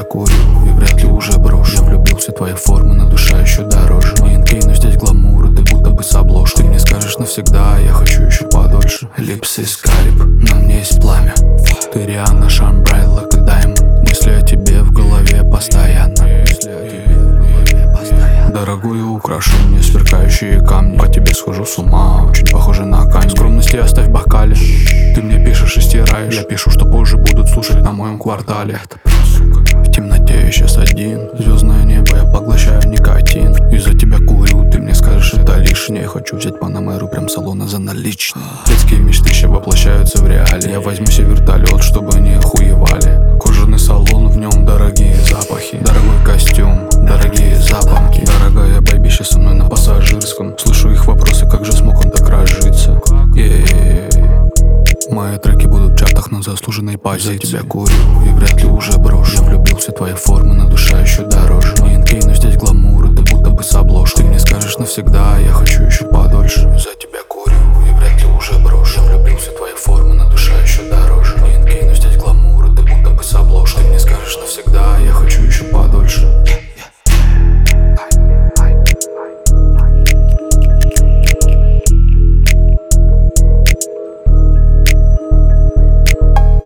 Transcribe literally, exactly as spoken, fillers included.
курю и вряд ли уже брошу. Я влюбился в твои формы, на душа еще дороже. Не инкей, но здесь гламур, и ты будто бы с обложки. Ты мне скажешь навсегда, я хочу еще подольше. Липсы скалип, на мне есть пламя. Ты Рианна, Шамбрай, Лак и Даймонд. Мысли о тебе в голове постоянно. Мысли о тебе в голове постоянно. Дорогую украшу мне сверкающие камни. По тебе схожу с ума, очень похоже на камень. Скромности оставь в бокале. Ты мне пишешь и стираешь. Я пишу, что позже будут слушать на моем квартале. В темноте я сейчас один. Звездное небо, я поглощаю никотин. Из-за тебя курю, ты мне скажешь, это лишнее. Хочу взять Панамеру прям с салона за наличные. Детские мечты еще воплощаются в реале. Я возьму себе вертолет, чтобы не охуевали. Кожаный салон, в нем дорогие запахи. Дорогой костюм, дорогие запонки. Дорогая бэйби сейчас со мной на пассажирском. Слышу их вопросы, как же смог он так разжиться. Е-е-е. Мои треки будут в чартах на заслуженной позиции. За тебя курю и вряд ли уже